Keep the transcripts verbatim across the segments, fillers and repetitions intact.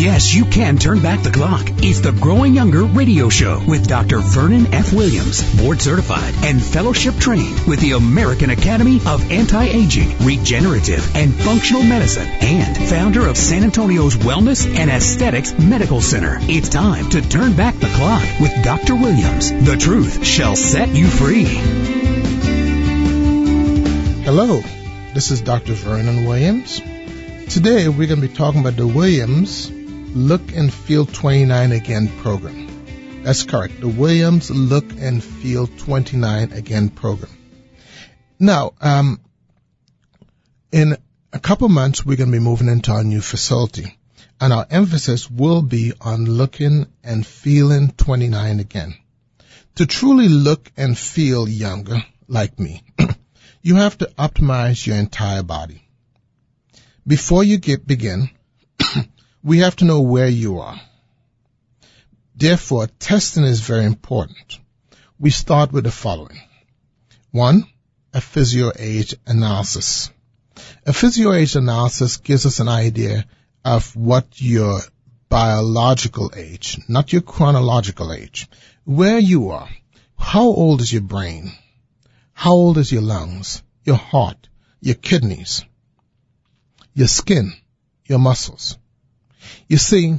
Yes, you can turn back the clock. It's the Growing Younger radio show with Doctor Vernon F. Williams, board certified and fellowship trained with the American Academy of Anti-Aging, Regenerative, and Functional Medicine, and founder of San Antonio's Wellness and Aesthetics Medical Center. It's time to turn back the clock with Doctor Williams. The truth shall set you free. Hello, this is Doctor Vernon Williams. Today we're going to be talking about the Williams Look and Feel twenty-nine Again program. That's correct, the Williams Look and Feel twenty-nine Again program. Now, um, in a couple months we're going to be moving into our new facility, and our emphasis will be on looking and feeling twenty-nine again. To truly look and feel younger, like me, you have to optimize your entire body. Before you get begin, we have to know where you are. Therefore, testing is very important. We start with the following. One, a physio-age analysis. A physio-age analysis gives us an idea of what your biological age, not your chronological age, where you are. How old is your brain? How old is your lungs, your heart, your kidneys, your skin, your muscles? You see,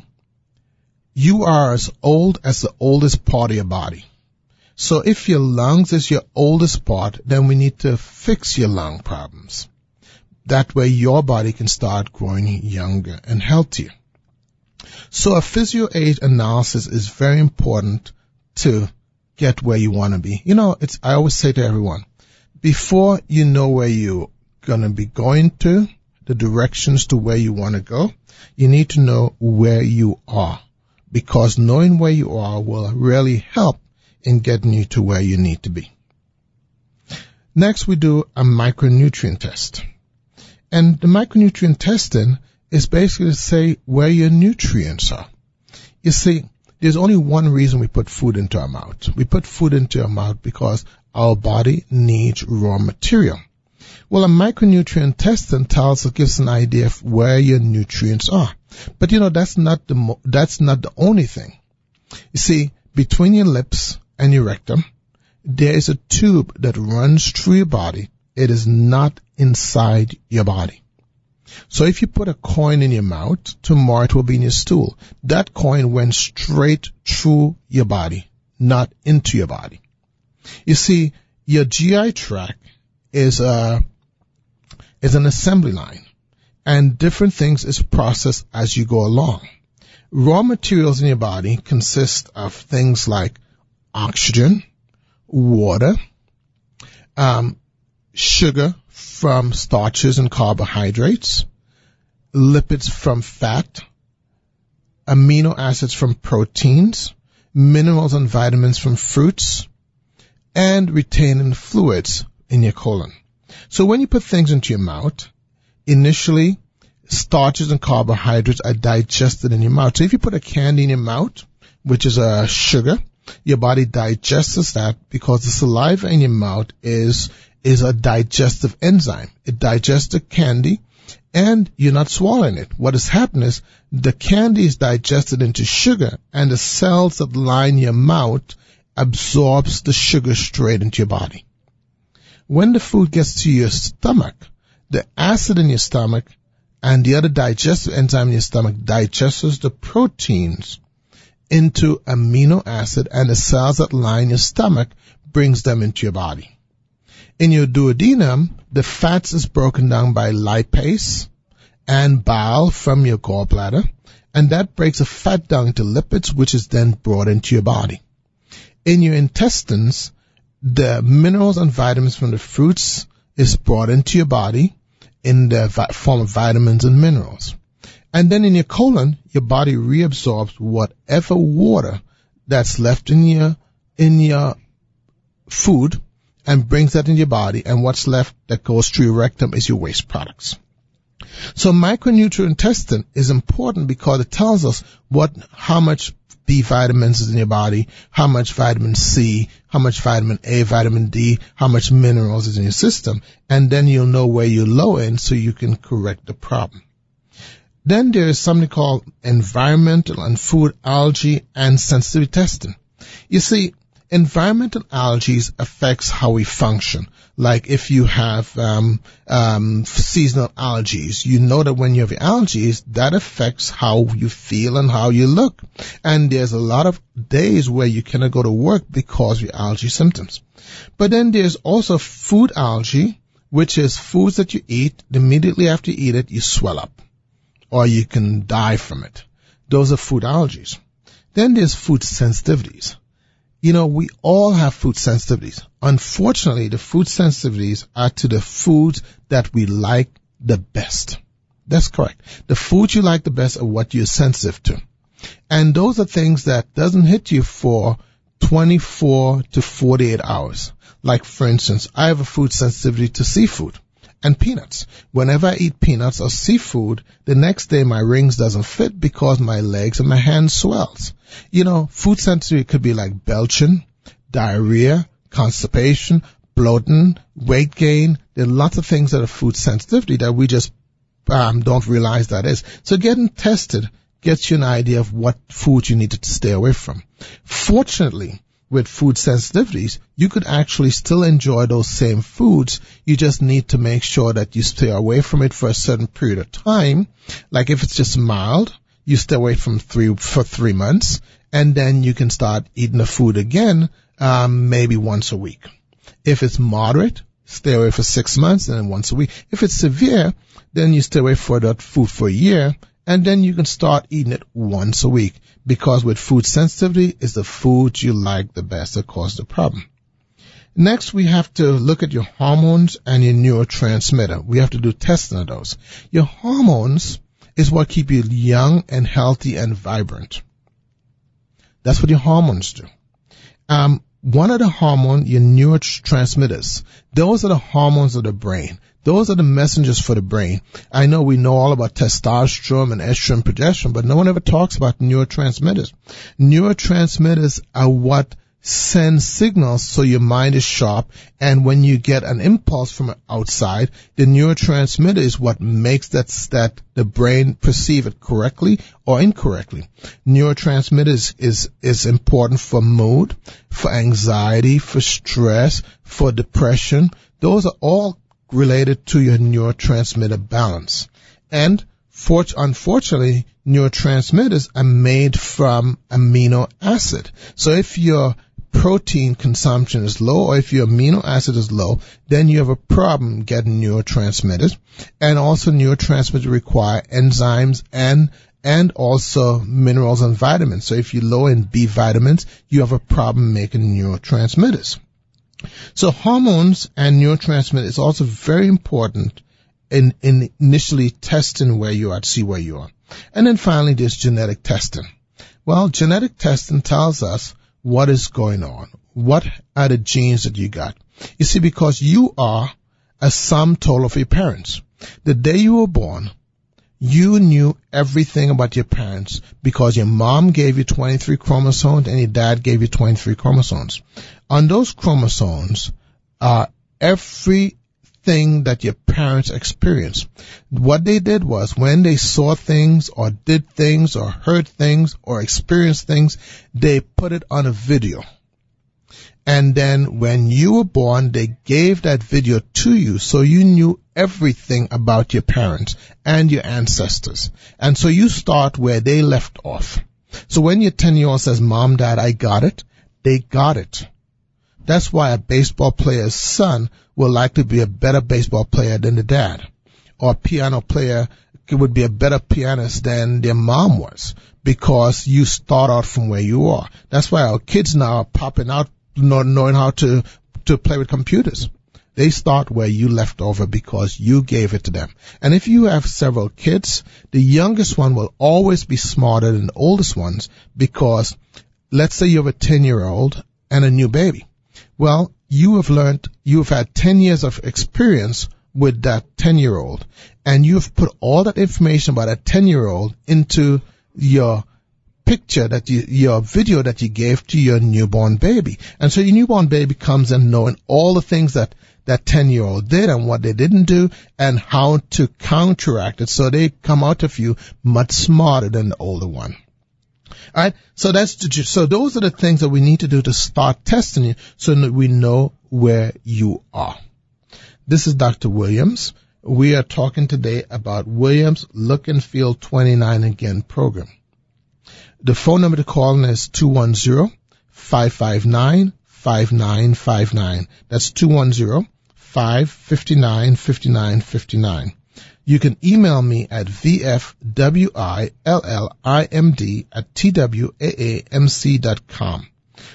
you are as old as the oldest part of your body. So if your lungs is your oldest part, then we need to fix your lung problems. That way your body can start growing younger and healthier. So a physio-age analysis is very important to get where you want to be. You know, it's, I always say to everyone, before you know where you're going to be going to, the directions to where you want to go, you need to know where you are, because knowing where you are will really help in getting you to where you need to be. Next, we do a micronutrient test. And the micronutrient testing is basically to say where your nutrients are. You see, there's only one reason we put food into our mouth. We put food into our mouth because our body needs raw material. Well, a micronutrient testing tells us, gives an idea of where your nutrients are. But you know, that's not the mo- that's not the only thing. You see, between your lips and your rectum, there is a tube that runs through your body. It is not inside your body. So if you put a coin in your mouth, tomorrow it will be in your stool. That coin went straight through your body, not into your body. You see, your G I tract is a is an assembly line, and different things is processed as you go along. Raw materials in your body consist of things like oxygen, water, um, sugar from starches and carbohydrates, lipids from fat, amino acids from proteins, minerals and vitamins from fruits, and retaining fluids in your colon. So when you put things into your mouth, initially starches and carbohydrates are digested in your mouth. So if you put a candy in your mouth, which is a sugar, your body digests that because the saliva in your mouth is is a digestive enzyme. It digests the candy, and you're not swallowing it. What has happened is the candy is digested into sugar, and the cells that line your mouth absorbs the sugar straight into your body. When the food gets to your stomach, the acid in your stomach and the other digestive enzyme in your stomach digests the proteins into amino acid, and the cells that line your stomach brings them into your body. In your duodenum, the fats is broken down by lipase and bile from your gallbladder, and that breaks the fat down into lipids, which is then brought into your body. In your intestines, the minerals and vitamins from the fruits is brought into your body in the vi- form of vitamins and minerals. And then in your colon, your body reabsorbs whatever water that's left in your, in your food and brings that in your body, and what's left that goes through your rectum is your waste products. So micronutrient testing is important because it tells us what, how much B vitamins is in your body, how much vitamin C, how much vitamin A, vitamin D, how much minerals is in your system, and then you'll know where you're low in so you can correct the problem. Then there is something called environmental and food allergy and sensitivity testing. You see, environmental allergies affects how we function. Like if you have um, um, seasonal allergies, you know that when you have allergies, that affects how you feel and how you look. And there's a lot of days where you cannot go to work because of your allergy symptoms. But then there's also food allergy, which is foods that you eat. Immediately after you eat it, you swell up, or you can die from it. Those are food allergies. Then there's food sensitivities. You know, we all have food sensitivities. Unfortunately, the food sensitivities are to the foods that we like the best. That's correct. The foods you like the best are what you're sensitive to. And those are things that doesn't hit you for twenty-four to forty-eight hours. Like, for instance, I have a food sensitivity to seafood and peanuts. Whenever I eat peanuts or seafood, the next day my rings doesn't fit because my legs and my hands swells. You know, food sensitivity could be like belching, diarrhea, constipation, bloating, weight gain. There are lots of things that are food sensitivity that we just um, don't realize that is. So getting tested gets you an idea of what food you need to stay away from. Fortunately, with food sensitivities, you could actually still enjoy those same foods. You just need to make sure that you stay away from it for a certain period of time. Like if it's just mild, you stay away from three for three months, and then you can start eating the food again, um, maybe once a week. If it's moderate, stay away for six months and then once a week. If it's severe, then you stay away for that food for a year, and then you can start eating it once a week. Because with food sensitivity, it's the food you like the best that causes the problem. Next, we have to look at your hormones and your neurotransmitter. We have to do testing of those. Your hormones is what keep you young and healthy and vibrant. That's what your hormones do. Um, one of the hormones, your neurotransmitters, those are the hormones of the brain. Those are the messengers for the brain. I know we know all about testosterone and estrogen and progesterone, but no one ever talks about neurotransmitters. Neurotransmitters are what send signals so your mind is sharp, and when you get an impulse from outside, the neurotransmitter is what makes that, that the brain perceive it correctly or incorrectly. Neurotransmitters is, is important for mood, for anxiety, for stress, for depression. Those are all related to your neurotransmitter balance. And for, unfortunately, neurotransmitters are made from amino acid. So if your protein consumption is low, or if your amino acid is low, then you have a problem getting neurotransmitters. And also neurotransmitters require enzymes and and also minerals and vitamins. So if you're low in B vitamins, you have a problem making neurotransmitters. So hormones and neurotransmitters is also very important in, in initially testing where you are to see where you are. And then finally, there's genetic testing. Well, genetic testing tells us what is going on. What are the genes that you got? You see, because you are a sum total of your parents. The day you were born, you knew everything about your parents because your mom gave you twenty-three chromosomes and your dad gave you twenty-three chromosomes. On those chromosomes are everything that your parents experienced. What they did was when they saw things or did things or heard things or experienced things, they put it on a video. And then when you were born, they gave that video to you, so you knew everything about your parents and your ancestors. And so you start where they left off. So when your ten-year-old says, Mom, Dad, I got it, they got it. That's why a baseball player's son will likely be a better baseball player than the dad. Or a piano player would be a better pianist than their mom was, because you start out from where you are. That's why our kids now are popping out not knowing how to, to play with computers. They start where you left over because you gave it to them. And if you have several kids, the youngest one will always be smarter than the oldest ones, because let's say you have a ten-year-old and a new baby. Well, you have learned, you have had ten years of experience with that ten-year-old, and you've put all that information about that ten-year-old into your picture that you, your video that you gave to your newborn baby. And so your newborn baby comes in knowing all the things that that ten-year-old did and what they didn't do and how to counteract it so they come out of you much smarter than the older one. All right, so that's the, so those are the things that we need to do to start testing you so that we know where you are. This is Doctor Williams. We are talking today about Williams Look and Feel twenty-nine Again program. The phone number to call is two one zero, five five nine, five nine five nine. That's two one zero, five five nine, five nine five nine. You can email me at v f w i l l i m d at t w a a m c dot com.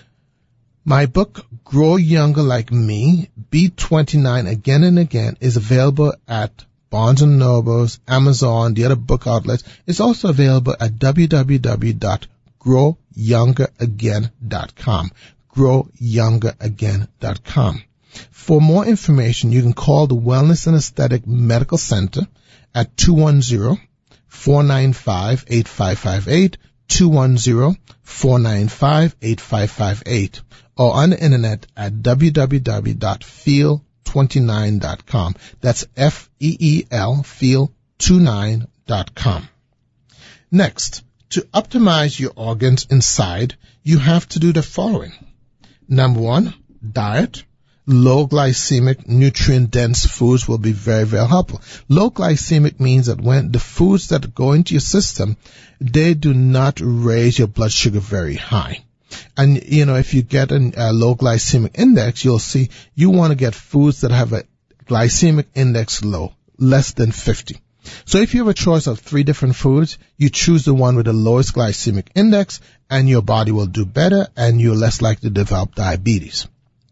My book, Grow Younger Like Me, Be twenty-nine Again and Again, is available at Barnes and Nobles, Amazon, the other book outlets. It's also available at w w w dot grow younger again dot com. grow younger again dot com. For more information, you can call the Wellness and Aesthetic Medical Center at two one zero, four nine five, eight five five eight, two one zero, four nine five, eight five five eight, or on the internet at w w w dot feel twenty-nine dot com. That's F E E L, feel twenty-nine dot com. Next, to optimize your organs inside, you have to do the following. Number one, diet. Low glycemic, nutrient-dense foods will be very, very helpful. Low glycemic means that when the foods that go into your system, they do not raise your blood sugar very high. And, you know, if you get a, a low glycemic index, you'll see you want to get foods that have a glycemic index low, less than fifty. So if you have a choice of three different foods, you choose the one with the lowest glycemic index, and your body will do better, and you're less likely to develop diabetes.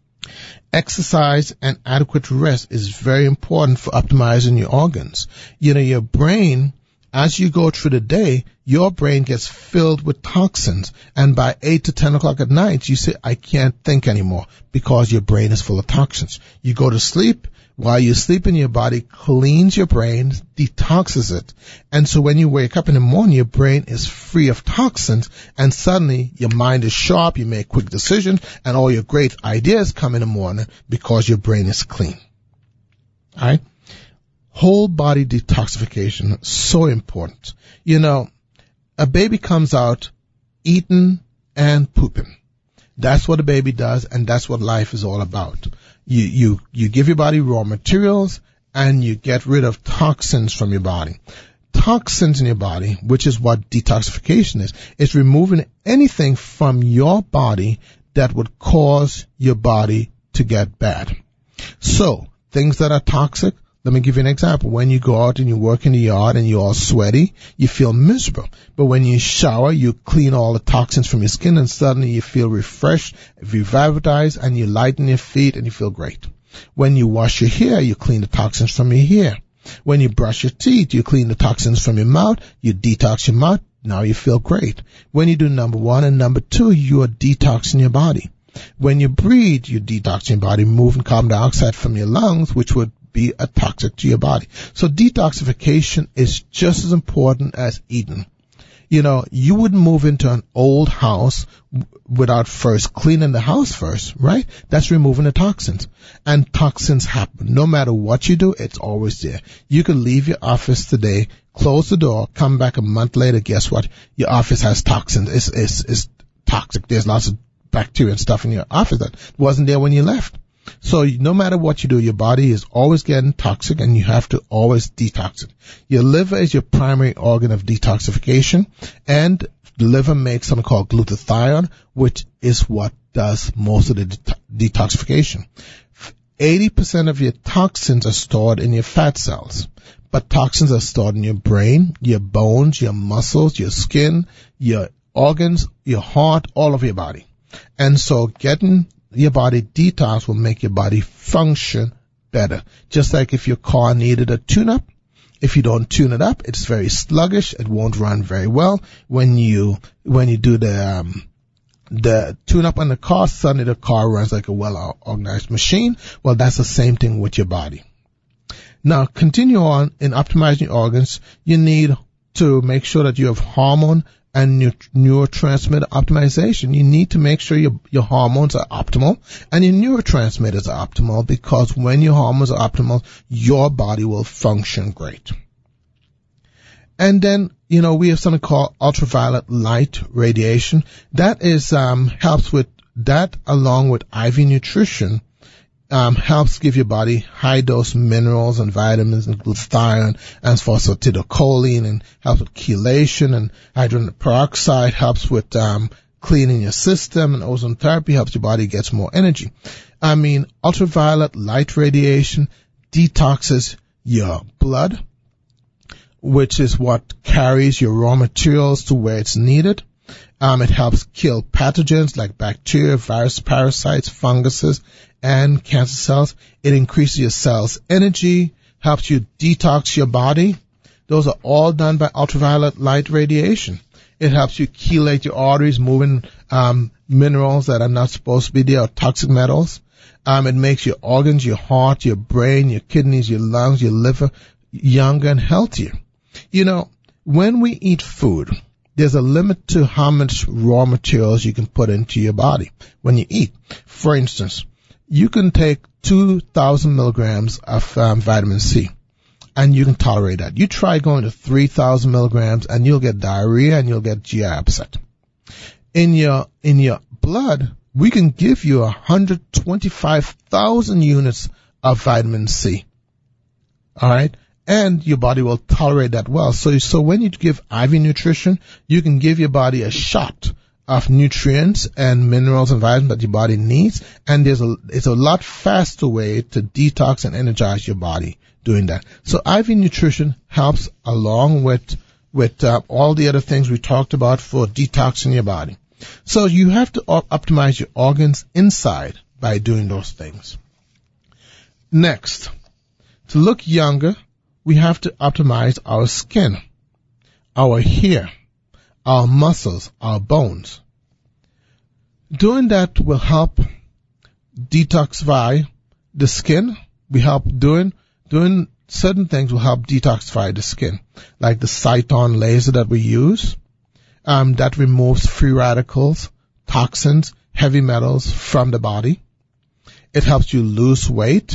Exercise and adequate rest is very important for optimizing your organs. You know, your brain, as you go through the day, your brain gets filled with toxins. And by eight to ten o'clock at night, you say, I can't think anymore because your brain is full of toxins. You go to sleep. While you sleep in your body, cleans your brain, detoxes it. And so when you wake up in the morning, your brain is free of toxins, and suddenly your mind is sharp, you make quick decisions, and all your great ideas come in the morning because your brain is clean. All right? Whole body detoxification, so important. You know, a baby comes out eating and pooping. That's what a baby does, and that's what life is all about. You, you, you give your body raw materials, and you get rid of toxins from your body. Toxins in your body, which is what detoxification is, is removing anything from your body that would cause your body to get bad. So, things that are toxic, let me give you an example. When you go out and you work in the yard and you're all sweaty, you feel miserable. But when you shower, you clean all the toxins from your skin, and suddenly you feel refreshed, revitalized, and you lighten your feet and you feel great. When you wash your hair, you clean the toxins from your hair. When you brush your teeth, you clean the toxins from your mouth, you detox your mouth, now you feel great. When you do number one and number two, you are detoxing your body. When you breathe, you detox your body, moving carbon dioxide from your lungs, which would be a toxic to your body. So detoxification is just as important as eating. You know, you wouldn't move into an old house without first cleaning the house first, right? That's removing the toxins. And toxins happen. No matter what you do, it's always there. You can leave your office today, close the door, come back a month later, guess what? Your office has toxins. It's, it's, it's toxic. There's lots of bacteria and stuff in your office that wasn't there when you left. So no matter what you do, your body is always getting toxic, and you have to always detox it. Your liver is your primary organ of detoxification, and the liver makes something called glutathione, which is what does most of the det- detoxification. eighty percent of your toxins are stored in your fat cells, but toxins are stored in your brain, your bones, your muscles, your skin, your organs, your heart, all of your body. And so getting your body detox will make your body function better. Just like if your car needed a tune-up, if you don't tune it up, it's very sluggish. It won't run very well. When you when you do the um, the tune-up on the car, suddenly the car runs like a well-organized machine. Well, that's the same thing with your body. Now, continue on in optimizing your organs. You need to make sure that you have hormone and neurotransmitter optimization. You need to make sure your, your hormones are optimal and your neurotransmitters are optimal, because when your hormones are optimal, your body will function great. And then, you know, we have something called ultraviolet light radiation. That is, um, helps with that, along with I V nutrition, um, helps give your body high dose minerals and vitamins, and glutathione and phosphatidylcholine, and helps with chelation, and hydrogen peroxide helps with, um, cleaning your system, and ozone therapy helps your body get more energy. I mean, ultraviolet light radiation detoxes your blood, which is what carries your raw materials to where it's needed. Um, it helps kill pathogens like bacteria, virus, parasites, funguses, and cancer cells. It increases your cells' energy, helps you detox your body. Those are all done by ultraviolet light radiation. It helps you chelate your arteries, moving um, minerals that are not supposed to be there, or toxic metals. Um, it makes your organs, your heart, your brain, your kidneys, your lungs, your liver younger and healthier. You know, when we eat food, there's a limit to how much raw materials you can put into your body when you eat. For instance, you can take two thousand milligrams of um, vitamin C, and you can tolerate that. You try going to three thousand milligrams, and you'll get diarrhea and you'll get G I upset. In your in your blood, we can give you one hundred twenty-five thousand units of vitamin C. All right? And your body will tolerate that well. So, so when you give I V nutrition, you can give your body a shot of nutrients and minerals and vitamins that your body needs. And there's a, it's a lot faster way to detox and energize your body doing that. So I V nutrition helps along with, with, uh, all the other things we talked about for detoxing your body. So you have to op- optimize your organs inside by doing those things. Next, to look younger, we have to optimize our skin, our hair, our muscles, our bones. Doing that will help detoxify the skin. We help doing, doing certain things will help detoxify the skin, like the Cyton laser that we use, um, that removes free radicals, toxins, heavy metals from the body. It helps you lose weight.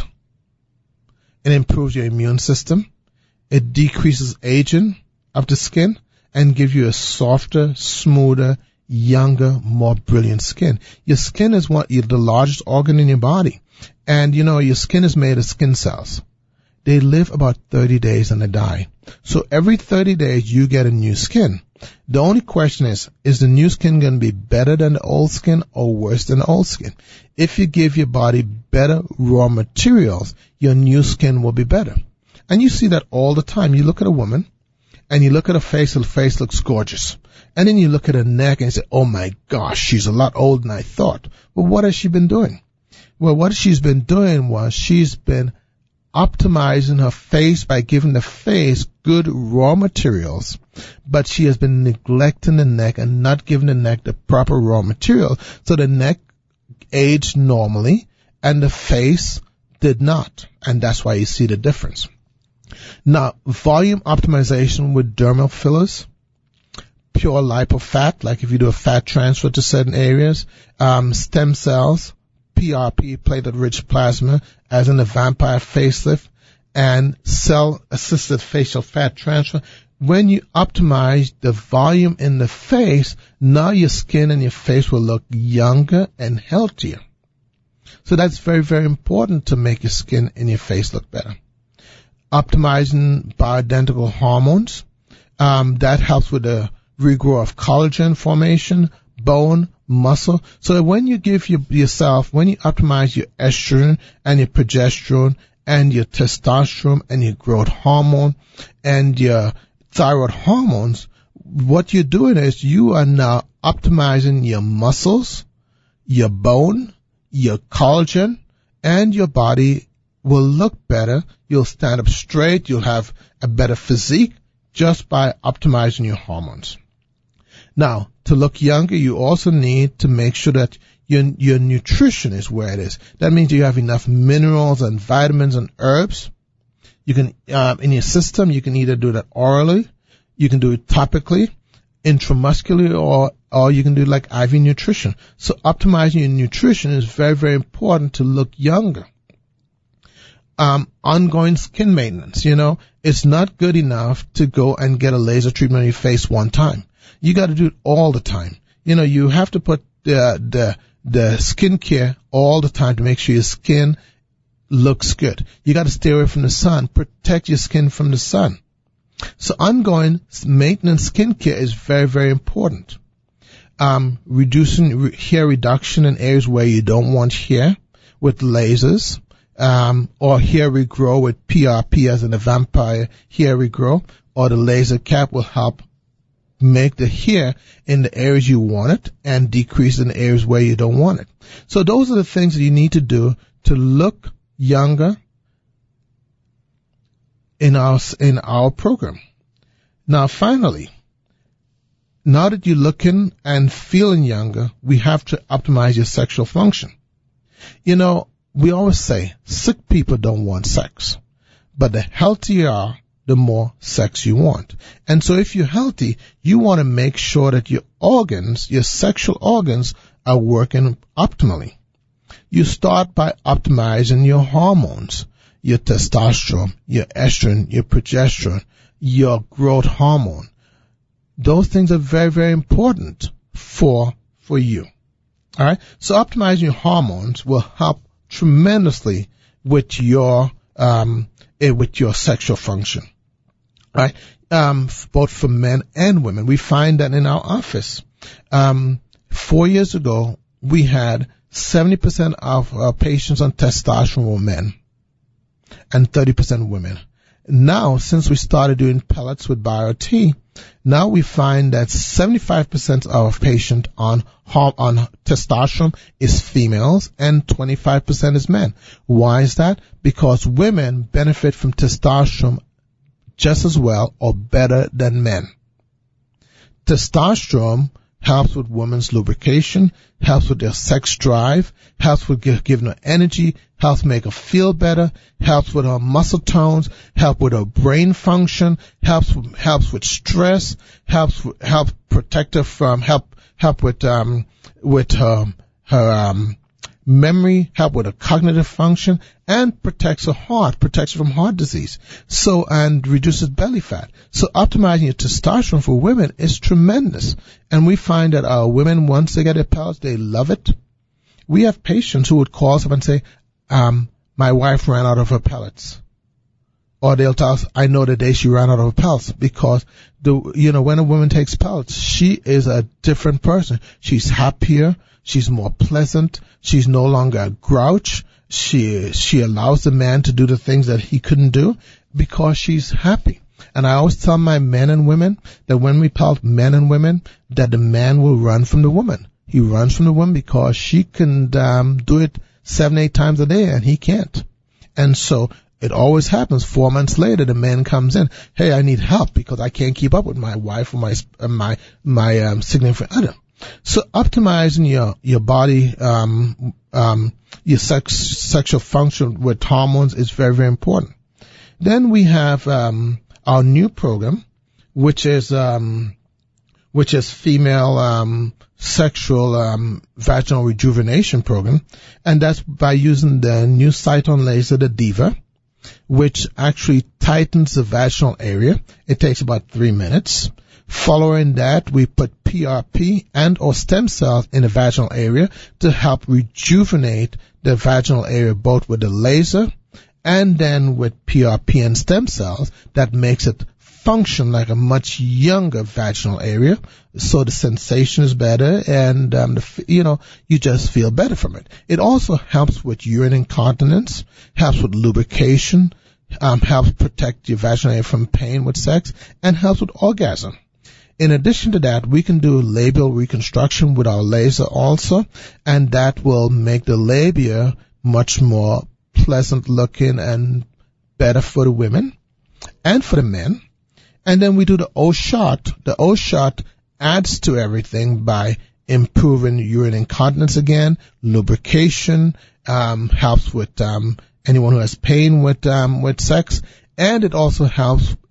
It improves your immune system. It decreases aging of the skin and gives you a softer, smoother, younger, more brilliant skin. Your skin is one, the largest organ in your body. And, you know, your skin is made of skin cells. They live about thirty days and they die. So every thirty days you get a new skin. The only question is, is the new skin going to be better than the old skin or worse than the old skin? If you give your body better raw materials, your new skin will be better. And you see that all the time. You look at a woman and you look at her face, her face looks gorgeous. And then you look at her neck and you say, oh my gosh, she's a lot older than I thought. Well, what has she been doing? Well, what she's been doing was she's been optimizing her face by giving the face good raw materials, but she has been neglecting the neck and not giving the neck the proper raw material. So the neck aged normally and the face did not. And that's why you see the difference. Now, volume optimization with dermal fillers, pure lipofat, like if you do a fat transfer to certain areas, um, stem cells, P R P, platelet-rich plasma, as in the vampire facelift, and cell-assisted facial fat transfer. When you optimize the volume in the face, now your skin and your face will look younger and healthier. So that's very, very important to make your skin and your face look better. Optimizing bioidentical hormones, um, that helps with the regrowth of collagen formation, bone, muscle. So when you give your, yourself, when you optimize your estrogen and your progesterone and your testosterone and your growth hormone and your thyroid hormones, what you're doing is you are now optimizing your muscles, your bone, your collagen, and your body will look better. You'll stand up straight. You'll have a better physique just by optimizing your hormones. Now, to look younger, you also need to make sure that your, your nutrition is where it is. That means you have enough minerals and vitamins and herbs. You can, um, in your system, you can either do that orally, you can do it topically. intramuscular, or, or you can do like I V nutrition. So optimizing your nutrition is very, very important to look younger. Um, ongoing skin maintenance, you know, it's not good enough to go and get a laser treatment on your face one time. You got to do it all the time. You know, you have to put the, the, the skincare all the time to make sure your skin looks good. You got to stay away from the sun. Protect your skin from the sun. So ongoing maintenance skincare is very, very important. Um, reducing re- hair reduction in areas where you don't want hair with lasers. Um, or hair regrow with P R P as in a vampire hair regrow, or the laser cap will help make the hair in the areas you want it and decrease in the areas where you don't want it. So those are the things that you need to do to look younger in our, in our program. Now finally, now that you're looking and feeling younger, we have to optimize your sexual function. You know, we always say sick people don't want sex, but the healthier you are, the more sex you want. And so if you're healthy, you want to make sure that your organs, your sexual organs, are working optimally. You start by optimizing your hormones, your testosterone, your estrogen, your progesterone, your growth hormone. Those things are very, very important for, for you. All right. So optimizing your hormones will help tremendously with your um eh, with your sexual function, right? Um, both for men and women. We find that in our office. Um, four years ago, we had seventy percent of our patients on testosterone were men, and thirty percent women. Now, since we started doing pellets with BioT, now we find that seventy-five percent of our patients on on testosterone is females and twenty-five percent is men. Why is that? Because women benefit from testosterone just as well or better than men. Testosterone helps with women's lubrication, helps with their sex drive, helps with give, giving her energy, helps make her feel better, helps with her muscle tones, helps with her brain function, helps helps with stress, helps help protect her from help help with um with her her um memory, help with her cognitive function, and protects her heart, protects her from heart disease. So, and reduces belly fat. So optimizing your testosterone for women is tremendous. And we find that our women, once they get their pellets, they love it. We have patients who would call us up and say, um, my wife ran out of her pellets. Or they'll tell us, I know the day she ran out of her pellets, because the, you know, when a woman takes pellets, she is a different person. She's happier. She's more pleasant. She's no longer a grouch. She, she allows the man to do the things that he couldn't do because she's happy. And I always tell my men and women that when we pellet men and women, that the man will run from the woman. He runs from the woman because she can, um, do it seven, eight times a day and he can't. And so it always happens. Four months later, the man comes in. Hey, I need help because I can't keep up with my wife or my, uh, my, my, um, significant other. So optimizing your, your body, um, um, your sex, sexual function with hormones is very, very important. Then we have, um, our new program, which is, um, which is female, um, sexual, um, vaginal rejuvenation program. And that's by using the new Cyton laser, the Diva, which actually tightens the vaginal area. It takes about three minutes. Following that, we put P R P and or stem cells in the vaginal area to help rejuvenate the vaginal area, both with the laser and then with P R P and stem cells. That makes it function like a much younger vaginal area, so the sensation is better, and um, the, you know, you just feel better from it. It also helps with urine incontinence, helps with lubrication, um, helps protect your vaginal area from pain with sex, and helps with orgasm. In addition to that, we can do labial reconstruction with our laser also, and that will make the labia much more pleasant looking and better for the women and for the men. And then we do the O-shot. The O-shot adds to everything by improving urine incontinence again, lubrication, um, helps with um, anyone who has pain with um, with sex, and it also helps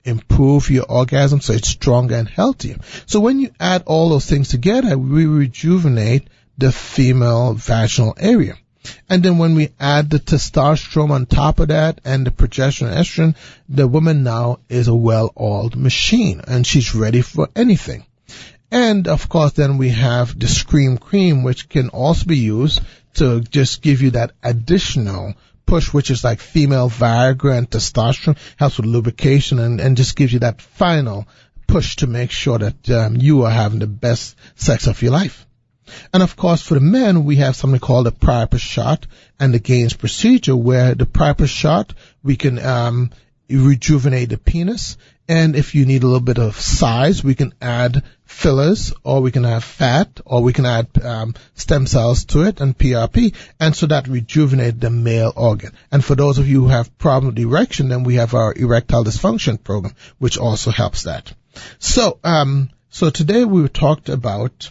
improve your orgasm so it's stronger and healthier. So when you add all those things together, we rejuvenate the female vaginal area. And then when we add the testosterone on top of that and the progesterone and estrogen, the woman now is a well-oiled machine and she's ready for anything. And of course then we have the Scream Cream, which can also be used to just give you that additional push, which is like female Viagra and testosterone, helps with lubrication and, and just gives you that final push to make sure that um, you are having the best sex of your life. And of course, for the men, we have something called the Priapus shot and the Gaines procedure, where the Priapus shot, we can um, rejuvenate the penis. And if you need a little bit of size, we can add fillers, or we can have fat, or we can add um, stem cells to it and P R P. And so that rejuvenates the male organ. And for those of you who have problem with erection, then we have our erectile dysfunction program, which also helps that. So, um, so today we talked about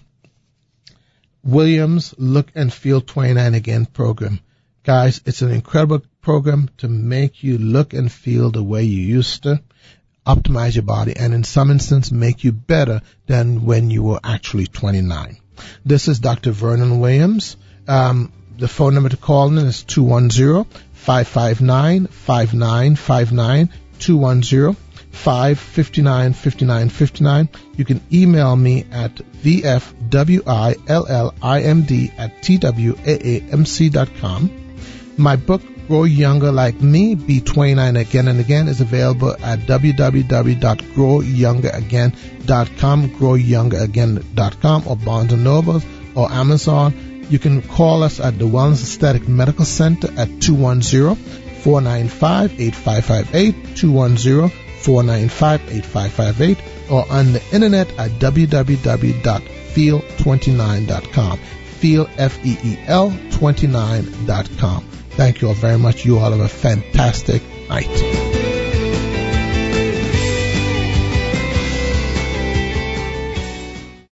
Williams Look and Feel twenty-nine Again program. Guys, it's an incredible program to make you look and feel the way you used to, optimize your body, and in some instances make you better than when you were actually twenty-nine. This is Doctor Vernon Williams. Um, the phone number to call in is two one zero, five five nine, five nine five nine, two one zero, five five nine, five nine five nine. You can email me at v f w i l l i m d at t w a a m c dot com. My book, Grow Younger Like Me, Be twenty-nine Again and Again, is available at w w w dot grow younger again dot com, grow younger again dot com, or Barnes and Noble, or Amazon. You can call us at the Wellness Aesthetic Medical Center at two one zero, four nine five, eight five five eight, two one zero, four nine five, eight five five eight, or on the internet at w w w dot feel twenty-nine dot com. Feel, F E E L, twenty-nine dot com. Thank you all very much. You all have a fantastic night.